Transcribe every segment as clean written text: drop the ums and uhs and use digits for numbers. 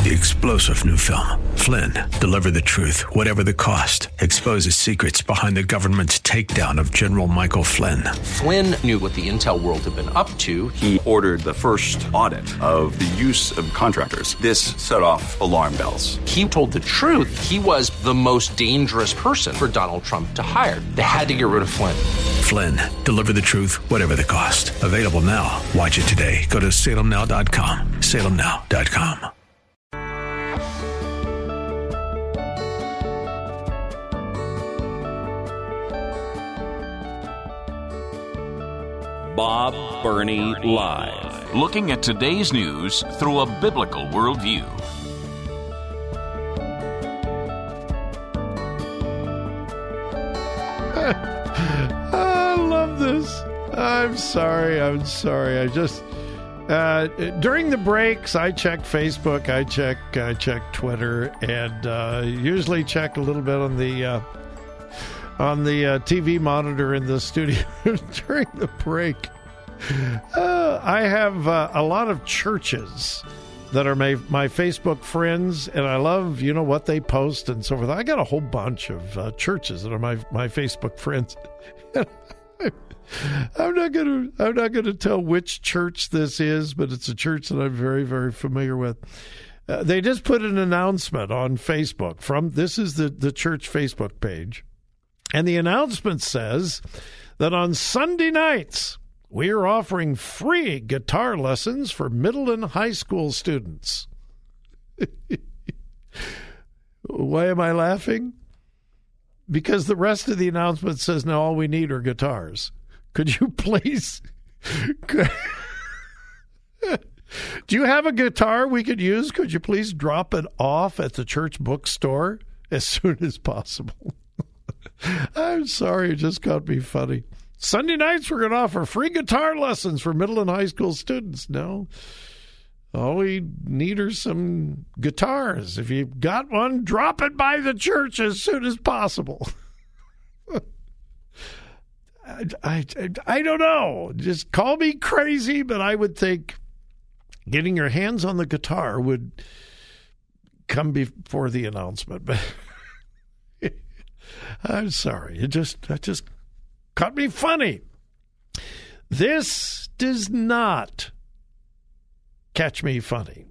The explosive new film, Flynn, deliver the truth, whatever the cost, exposes secrets behind the government's takedown of General Michael Flynn. Flynn knew what the intel world had been up to. He ordered the first audit of the use of contractors. This set off alarm bells. He told the truth. He was the most dangerous person for Donald Trump to hire. They had to get rid of Flynn. Flynn, deliver the truth, whatever the cost. Available now. Watch it today. Go to salemnow.com. salemnow.com. Bob Burney Live. Looking at today's news through a biblical worldview. I love this. I'm sorry. I just during the breaks, I check Facebook, I check Twitter, and usually check a little bit on the TV monitor in the studio during the break. I have a lot of churches that are my Facebook friends, and I love, what they post and so forth. I got a whole bunch of churches that are my Facebook friends. I'm not gonna tell which church this is, but it's a church that I'm very, very familiar with. They just put an announcement on Facebook this is the church Facebook page. And the announcement says that on Sunday nights, we are offering free guitar lessons for middle and high school students. Why am I laughing? Because the rest of the announcement says, no, all we need are guitars. Could you please? Do you have a guitar we could use? Could you please drop it off at the church bookstore as soon as possible? I'm sorry, it just got me funny. Sunday nights, we're going to offer free guitar lessons for middle and high school students. No, all we need are some guitars. If you've got one, drop it by the church as soon as possible. I don't know. Just call me crazy, but I would think getting your hands on the guitar would come before the announcement. But I'm sorry. It just caught me funny. This does not catch me funny.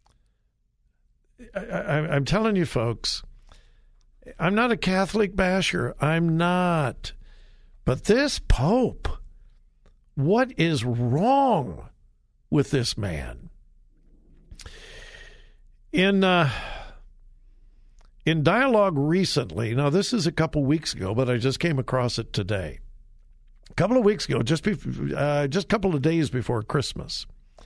I'm telling you, folks, I'm not a Catholic basher. I'm not. But this Pope, what is wrong with this man? In dialogue recently, now this is a couple weeks ago, but I just came across it today. A couple of weeks ago, just a couple of days before Christmas,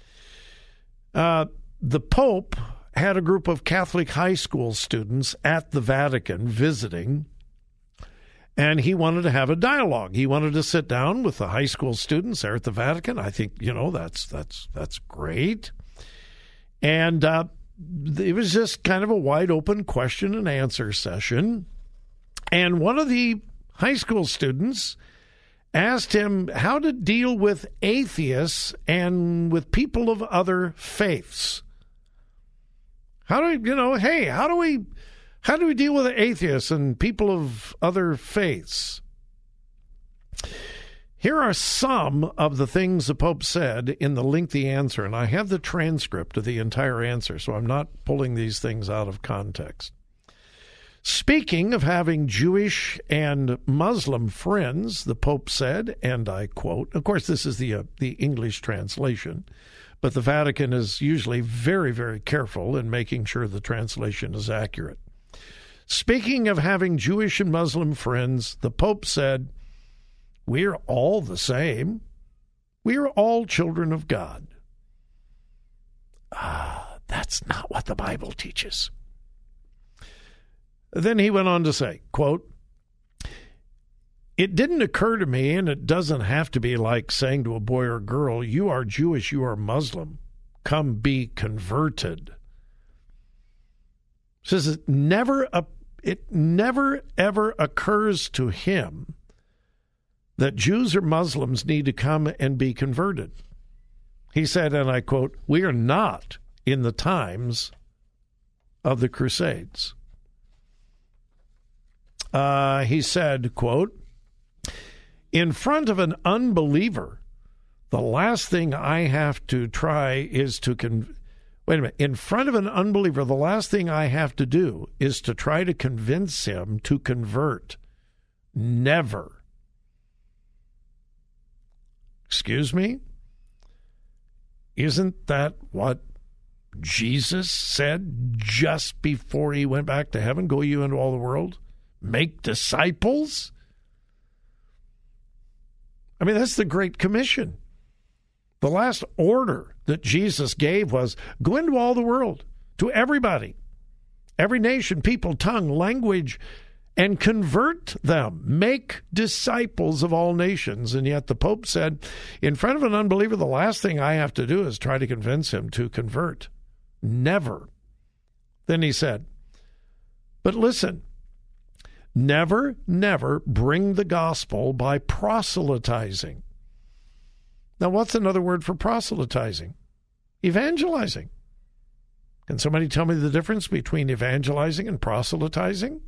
the Pope had a group of Catholic high school students at the Vatican visiting, and he wanted to have a dialogue. He wanted to sit down with the high school students there at the Vatican. I think, that's great. And it was just kind of a wide open question and answer session. And one of the high school students asked him how to deal with atheists and with people of other faiths. How do we deal with atheists and people of other faiths? Here are some of the things the Pope said in the lengthy answer, and I have the transcript of the entire answer, so I'm not pulling these things out of context. Speaking of having Jewish and Muslim friends, the Pope said, and I quote, of course, this is the English translation, but the Vatican is usually very, very careful in making sure the translation is accurate. Speaking of having Jewish and Muslim friends, the Pope said, "We're all the same. We are all children of God." That's not what the Bible teaches. Then he went on to say, quote, "It didn't occur to me, and it doesn't have to be like saying to a boy or girl, you are Jewish, you are Muslim. Come be converted." He says it never ever occurs to him that Jews or Muslims need to come and be converted. He said, and I quote, "We are not in the times of the Crusades. He said, quote, "In front of an unbeliever, the last thing I have to try is to in front of an unbeliever, the last thing I have to do is to try to convince him to convert. Never." Excuse me? Isn't that what Jesus said just before he went back to heaven? Go you into all the world, make disciples. I mean, that's the Great Commission. The last order that Jesus gave was go into all the world, to everybody, every nation, people, tongue, language, and convert them. Make disciples of all nations. And yet the Pope said, in front of an unbeliever, the last thing I have to do is try to convince him to convert. Never. Then he said, but listen, never bring the gospel by proselytizing. Now, what's another word for proselytizing? Evangelizing. Can somebody tell me the difference between evangelizing and proselytizing?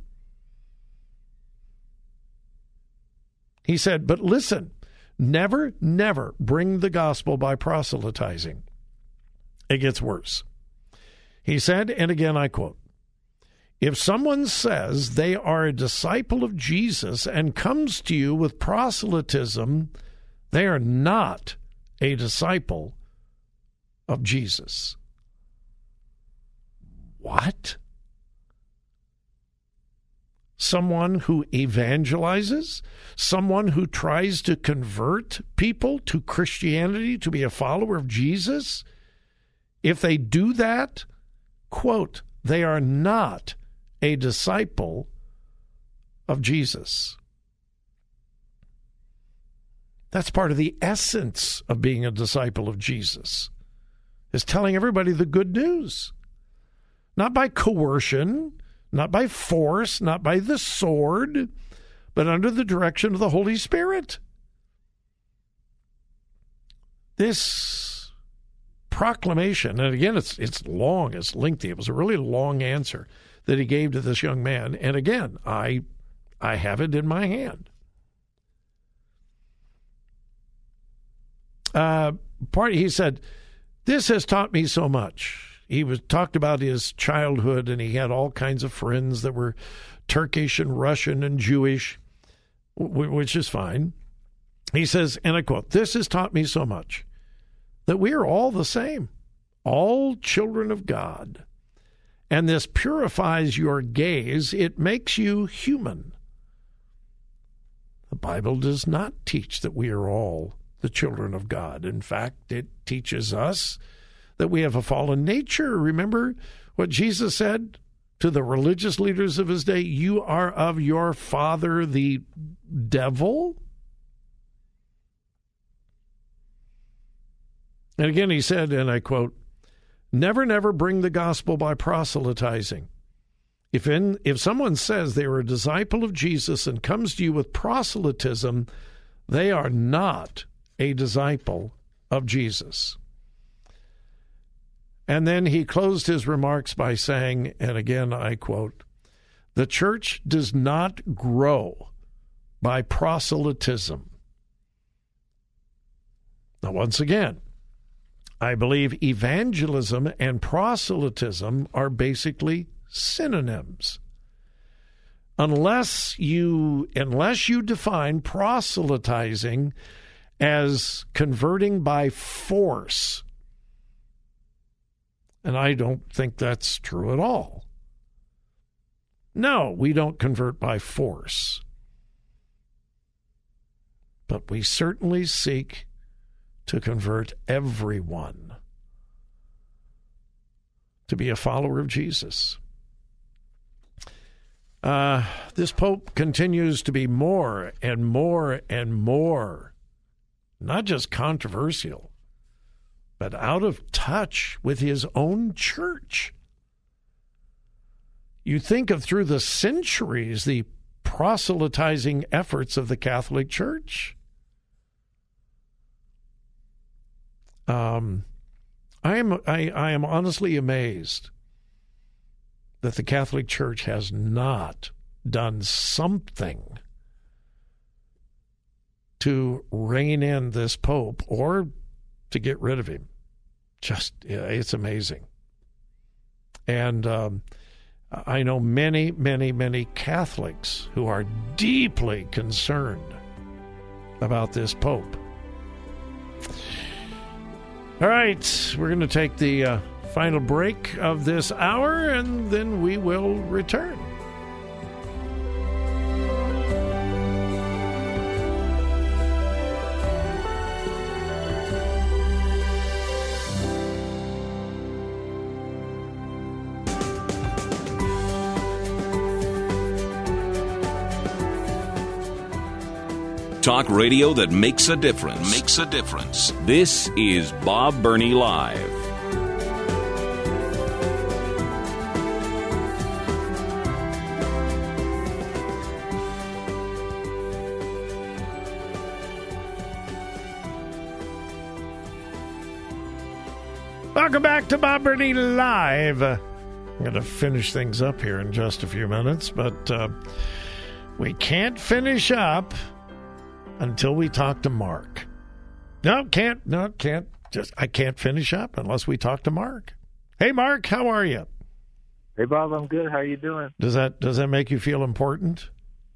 He said, but listen, never bring the gospel by proselytizing. It gets worse. He said, and again I quote, if someone says they are a disciple of Jesus and comes to you with proselytism, they are not a disciple of Jesus. What? Someone who evangelizes? Someone who tries to convert people to Christianity, to be a follower of Jesus? If they do that, quote, they are not a disciple of Jesus. That's part of the essence of being a disciple of Jesus, is telling everybody the good news. Not by coercion, not by force, not by the sword, but under the direction of the Holy Spirit. This proclamation, and again, it's long, it's lengthy. It was a really long answer that he gave to this young man. And again, I have it in my hand. He said, this has taught me so much. He talked about his childhood, and he had all kinds of friends that were Turkish and Russian and Jewish, which is fine. He says, and I quote, this has taught me so much that we are all the same, all children of God. And this purifies your gaze. It makes you human. The Bible does not teach that we are all the children of God. In fact, it teaches us that we have a fallen nature. Remember what Jesus said to the religious leaders of his day? You are of your father, the devil. And again, he said, and I quote, never bring the gospel by proselytizing. If someone says they are a disciple of Jesus and comes to you with proselytism, they are not a disciple of Jesus. And then he closed his remarks by saying, and again I quote, the church does not grow by proselytism. Now, once again, I believe evangelism and proselytism are basically synonyms. Unless you define proselytizing as converting by force, and I don't think that's true at all. No, we don't convert by force. But we certainly seek to convert everyone to be a follower of Jesus. This Pope continues to be more and more and more, not just controversial, but out of touch with his own church. You think of through the centuries the proselytizing efforts of the Catholic Church. I am honestly amazed that the Catholic Church has not done something to rein in this Pope or to get rid of him. It's amazing. And I know many, many, many Catholics who are deeply concerned about this Pope. All right, we're going to take the final break of this hour, and then we will return. Talk radio that makes a difference. This is Bob Burney Live. Welcome back to Bob Burney Live. I'm going to finish things up here in just a few minutes, but we can't finish up until we talk to Mark. I can't finish up unless we talk to Mark. Hey, Mark, how are you? Hey, Bob, I'm good. How are you doing? Does that make you feel important?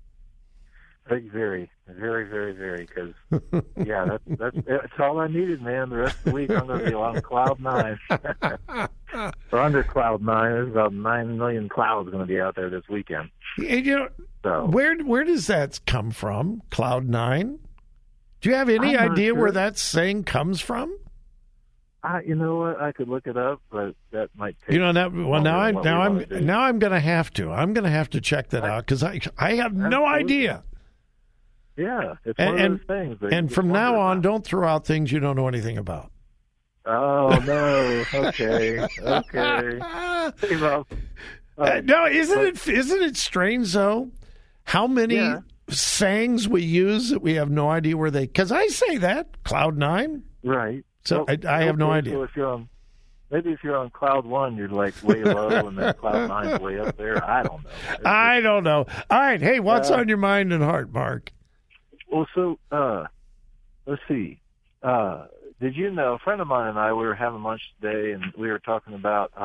Very, very, very, very. Because that's all I needed, man. The rest of the week I'm going to be on cloud 9, or under cloud 9. There's about 9 million clouds going to be out there this weekend. So, where does that come from? Cloud 9? Do you have any idea where that saying comes from? You know what? I could look it up, but that might take. Now I'm going to have to. I'm going to have to check that out because I have no idea. Yeah, it's one of those things. And from now on, don't throw out things you don't know anything about. Oh no! Okay. Hey, Bob. No, isn't it strange though? How many sayings we use that we have no idea where they... Because I say that, Cloud 9. Right. So I have no idea. So if you're on Cloud 1, you're like way low, and then Cloud 9's way up there. I don't know. I don't know. All right. Hey, what's on your mind and heart, Mark? Well, so, let's see. Did you know, a friend of mine and I, we were having lunch today, and we were talking about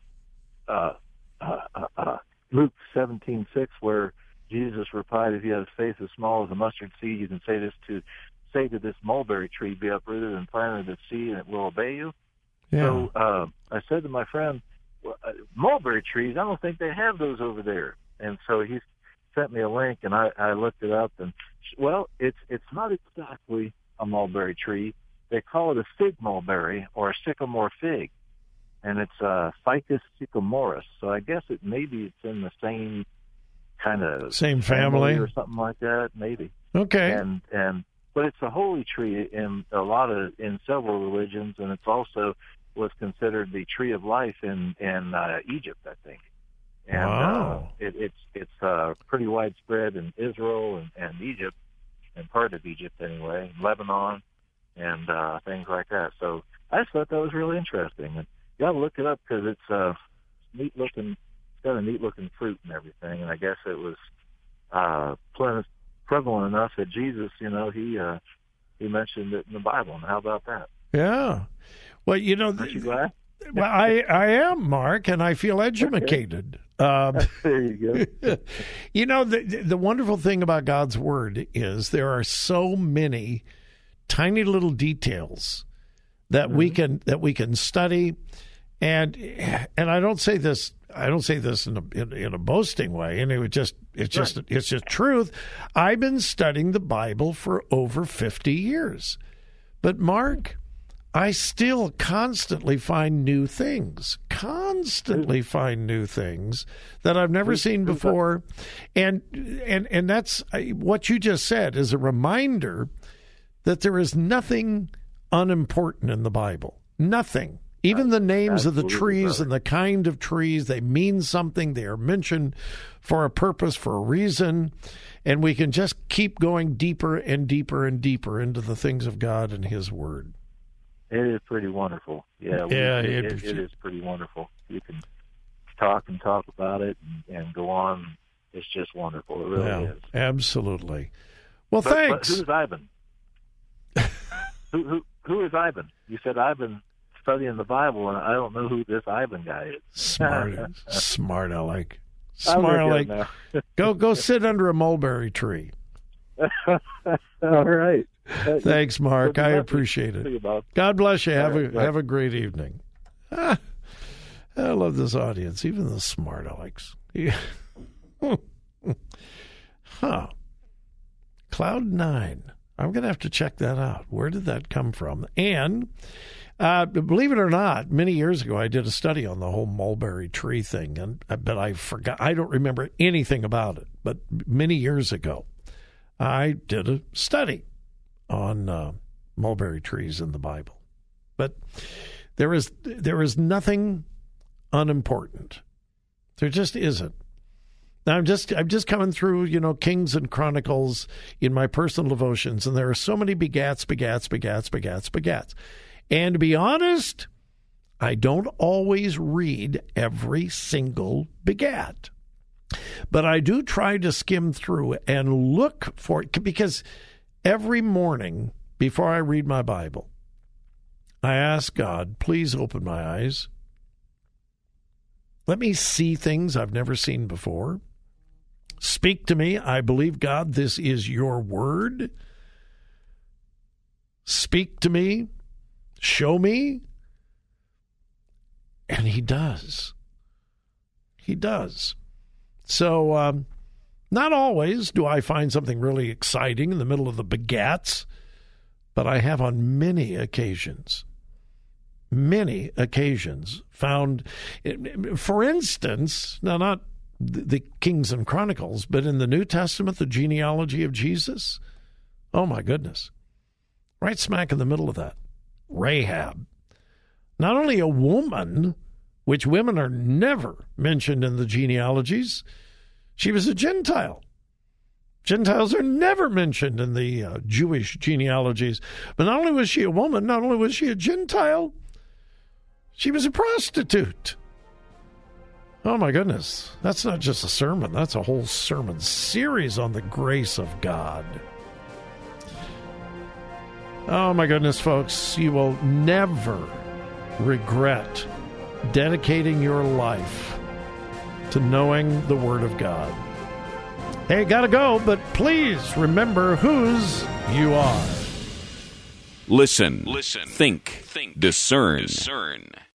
Luke 17:6, where Jesus replied, "If you have faith as small as a mustard seed, you can say to this mulberry tree, be uprooted and planted in the sea, and it will obey you." Yeah. So I said to my friend, mulberry trees, I don't think they have those over there. And so he sent me a link, and I looked it up, and it's not exactly a mulberry tree. They call it a fig mulberry or a sycamore fig, and it's Ficus sycamoris. So I guess maybe it's in the same kind of same family or something like that, maybe. Okay. But it's a holy tree in several religions, and it's also was considered the tree of life in Egypt, I think. And wow. It's pretty widespread in Israel and Egypt, and part of Egypt anyway, Lebanon, and things like that. So I just thought that was really interesting. And you got to look it up because it's neat looking. It's got a neat looking fruit and everything. And I guess it was prevalent enough that Jesus, he mentioned it in the Bible. And how about that? Yeah. Well, aren't you glad? Well, I am, Mark, and I feel educated. There you go. The wonderful thing about God's Word is there are so many tiny little details that we can study, and I don't say this in a boasting way, and it's just truth. I've been studying the Bible for over 50 years, but Mark, I still constantly find new things that I've never seen before. And that's what you just said is a reminder that there is nothing unimportant in the Bible. Nothing. Even the names of the trees and the kind of trees, they mean something. They are mentioned for a purpose, for a reason. And we can just keep going deeper and deeper and deeper into the things of God and His Word. It is pretty wonderful. It is pretty wonderful. You can talk about it and go on. It's just wonderful. It really is. Absolutely. Well, but thanks. Who's Ivan? Who is Ivan? You said I've been studying the Bible, and I don't know who this Ivan guy is. Smart aleck. Smart aleck. Go sit under a mulberry tree. All right. Thanks, Mark. I appreciate it. God bless you. Have a great evening. I love this audience, even the smart alecks. Yeah. Cloud9. I'm going to have to check that out. Where did that come from? And believe it or not, many years ago I did a study on the whole mulberry tree thing, but I forgot. I don't remember anything about it. But many years ago, I did a study on mulberry trees in the Bible. But there is nothing unimportant. There just isn't. Now, I'm just coming through, Kings and Chronicles in my personal devotions, and there are so many begats. And to be honest, I don't always read every single begat. But I do try to skim through and look for it, because every morning before I read my Bible, I ask God, please open my eyes. Let me see things I've never seen before. Speak to me. I believe, God, this is your word. Speak to me. Show me. And he does. He does. So not always do I find something really exciting in the middle of the begats, but I have on many occasions found, for instance, now not the Kings and Chronicles, but in the New Testament, the genealogy of Jesus. Oh, my goodness. Right smack in the middle of that. Rahab. Not only a woman, which women are never mentioned in the genealogies, she was a Gentile. Gentiles are never mentioned in the Jewish genealogies. But not only was she a woman, not only was she a Gentile, she was a prostitute. Oh, my goodness. That's not just a sermon. That's a whole sermon series on the grace of God. Oh, my goodness, folks. You will never regret dedicating your life to knowing the Word of God. Hey, gotta go, but please remember whose you are. Listen. Think. Discern.